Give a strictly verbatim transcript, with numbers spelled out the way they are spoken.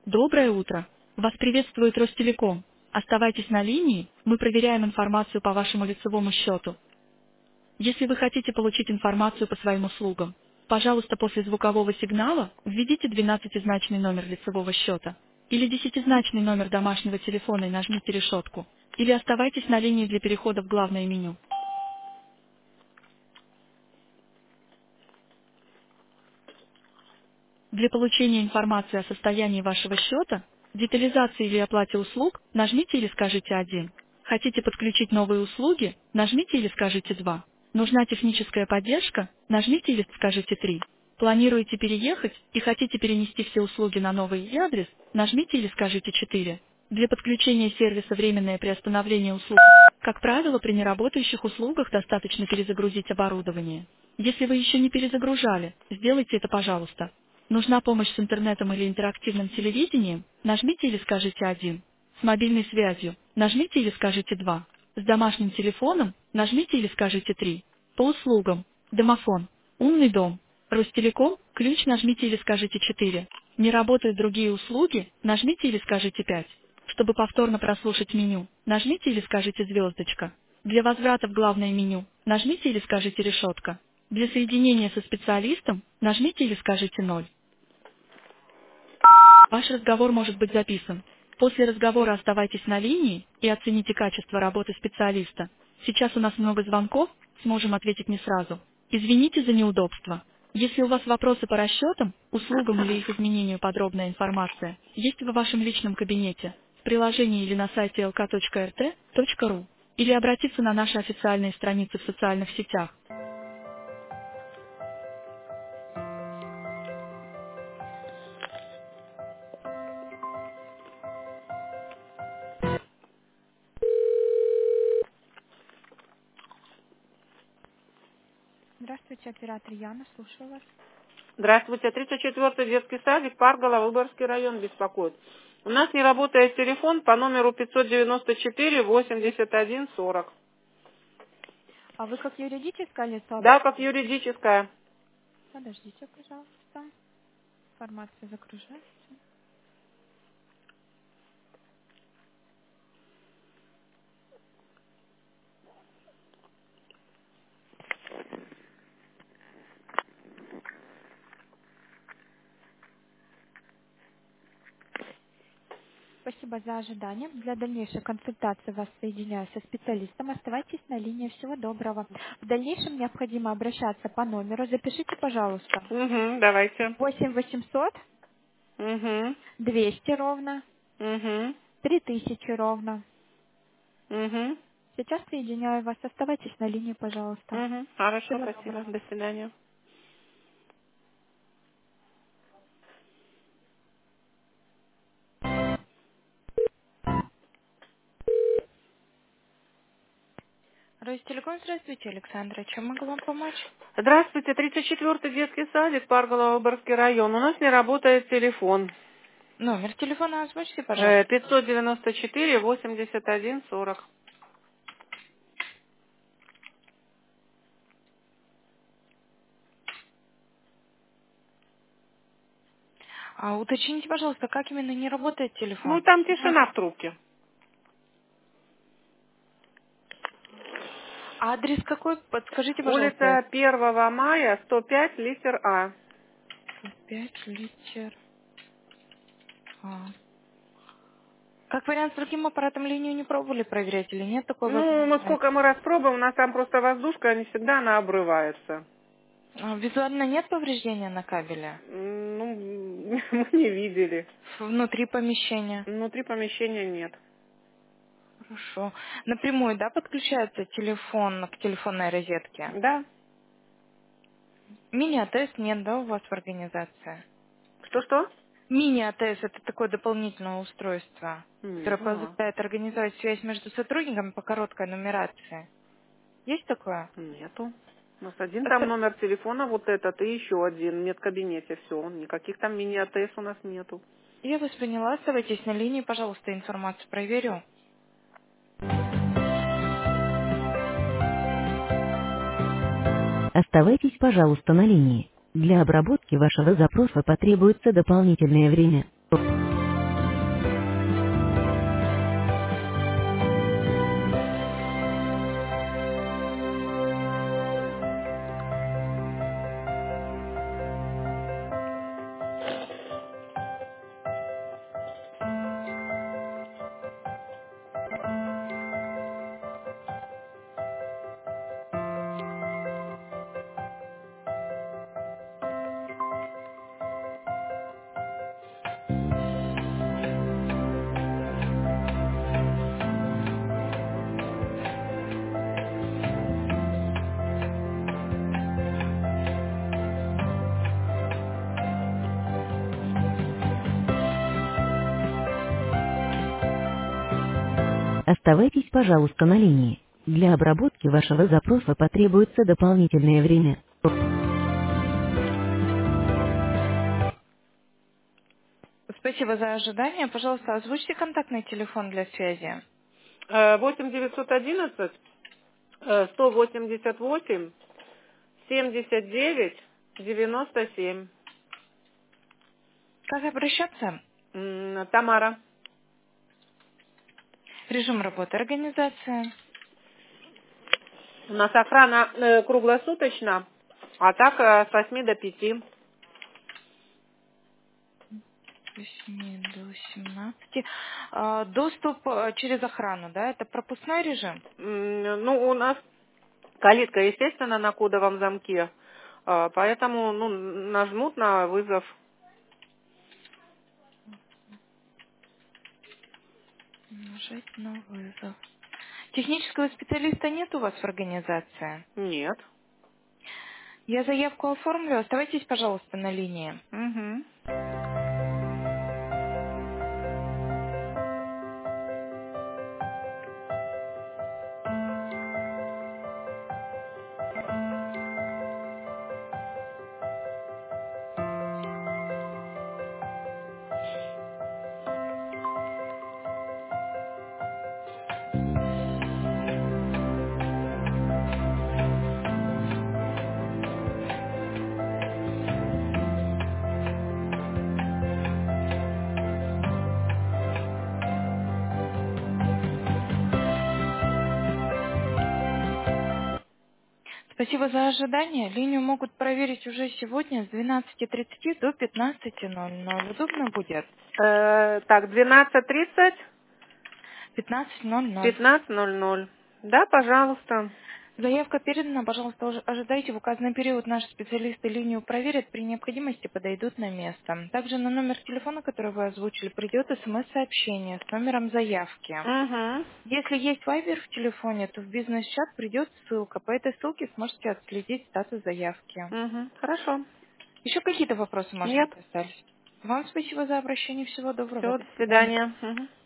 Доброе утро. Вас приветствует Ростелеком. Оставайтесь на линии, мы проверяем информацию по вашему лицевому счету. Если вы хотите получить информацию по своим услугам, пожалуйста, после звукового сигнала введите двенадцатизначный номер лицевого счета или десятизначный номер домашнего телефона и нажмите решетку. Или оставайтесь на линии для перехода в главное меню. Для получения информации о состоянии вашего счета, детализации или оплате услуг, нажмите или скажите один. Хотите подключить новые услуги, нажмите или скажите два. Нужна техническая поддержка, нажмите или скажите три. Планируете переехать и хотите перенести все услуги на новый адрес, нажмите или скажите четыре. Для подключения сервиса временное приостановление услуг. Как правило, при неработающих услугах достаточно перезагрузить оборудование. Если вы еще не перезагружали, сделайте это, пожалуйста. Нужна помощь с интернетом или интерактивным телевидением? Нажмите или скажите один. С мобильной связью? Нажмите или скажите два. С домашним телефоном? Нажмите или скажите три. По услугам. Домофон. Умный дом. Ростелеком? Ключ нажмите или скажите четыре. Не работают другие услуги? Нажмите или скажите пять. Чтобы повторно прослушать меню, нажмите или скажите звездочка. Для возврата в главное меню, нажмите или скажите решетка. Для соединения со специалистом, нажмите или скажите ноль. Ваш разговор может быть записан. После разговора оставайтесь на линии и оцените качество работы специалиста. Сейчас у нас много звонков, сможем ответить не сразу. Извините за неудобство. Если у вас вопросы по расчетам, услугам или их изменению, подробная информация есть в вашем личном кабинете, в приложении или на сайте эл ка точка эр тэ точка ру, или обратиться на наши официальные страницы в социальных сетях. Здравствуйте, оператор Яна, слушаю вас. Здравствуйте. тридцать четвёртый детский садик, Паргола, Выборгский район беспокоит. У нас не работает телефон по номеру пятьсот девяносто четыре восемьдесят один сорок. А вы как юридическое лицо? Да, как юридическая. Подождите, пожалуйста. Информация загружается. Спасибо за ожидание. Для дальнейшей консультации вас соединяю со специалистом. Оставайтесь на линии. Всего доброго. В дальнейшем необходимо обращаться по номеру. Запишите, пожалуйста. Угу, давайте. восемь восемьсот Угу, двести ровно угу, три тысячи ровно. угу, Сейчас соединяю вас. Оставайтесь на линии, пожалуйста. угу. Хорошо, Всего спасибо. доброго. До свидания. Ростелеком, здравствуйте, Александра. Чем могу вам помочь? Здравствуйте. тридцать четвёртый детский садик, Паргола, Выборгский район. У нас не работает телефон. Номер телефона озвучьте, Э, пожалуйста. пятьсот девяносто четыре восемьдесят один сорок. А уточните, пожалуйста, как именно не работает Ну, телефон? там Да. тишина в трубке. А адрес какой? Подскажите, пожалуйста. Улица первого мая, сто пять, литер А. Пять литер. А. Как вариант, с другим аппаратом линию не пробовали проверять или нет такой Ну, мы возможности? сколько мы раз пробуем, у нас там просто воздушка, не всегда она обрывается. А, визуально нет повреждения на кабеле? М, Ну, мы не видели. Внутри помещения? Внутри помещения нет. Хорошо. Напрямую, да, подключается телефон к телефонной розетке? Да. Мини-АТС нет, да, у вас в организации? Что-что? Мини-АТС — это такое дополнительное устройство, Не которое знаю. позволяет организовать связь между сотрудниками по короткой нумерации. Есть такое? Нету. У нас один там Постар- номер телефона, вот этот, и еще один в медкабинете. Все, никаких там мини-АТС у нас нету. Я вас поняла. Оставайтесь на линии, пожалуйста, информацию проверю. Оставайтесь, пожалуйста, на линии. Для обработки вашего запроса потребуется дополнительное время. Оставайтесь, пожалуйста, на линии. Для обработки вашего запроса потребуется дополнительное время. Спасибо за ожидание. Пожалуйста, озвучьте контактный телефон для связи. восемь девятьсот одиннадцать сто восемьдесят восемь семьдесят девять девяносто семь. Как обращаться? М, Тамара. Режим работы организации. У нас охрана э, круглосуточно, а так э, с восьми до пяти. С восьми до семнадцати. А, доступ э, через охрану, да? Это пропускной режим? М, Ну, у нас калитка, естественно, на кодовом замке, а, поэтому ну, нажмут на вызов. Нажать на вызов. Технического специалиста нет у вас в организации? Нет. Я заявку оформлю. Оставайтесь, пожалуйста, на линии. Угу. Спасибо за ожидание. Линию могут проверить уже сегодня с двенадцати тридцати до пятнадцати ноль ноль. Удобно будет? Э, так, двенадцать тридцать, пятнадцать ноль ноль. пятнадцать ноль ноль. Да, пожалуйста. Заявка передана, пожалуйста, уж- ожидайте. В указанный период наши специалисты линию проверят, при необходимости подойдут на место. Также на номер телефона, который вы озвучили, придет смс-сообщение с номером заявки. Угу. Если есть вайбер в телефоне, то в бизнес-чат придет ссылка. По этой ссылке сможете отследить статус заявки. Угу. Хорошо. Еще какие-то вопросы, может Нет. быть, остались? Вам спасибо за обращение. Всего доброго. Все, До до свидания. свидания. Угу.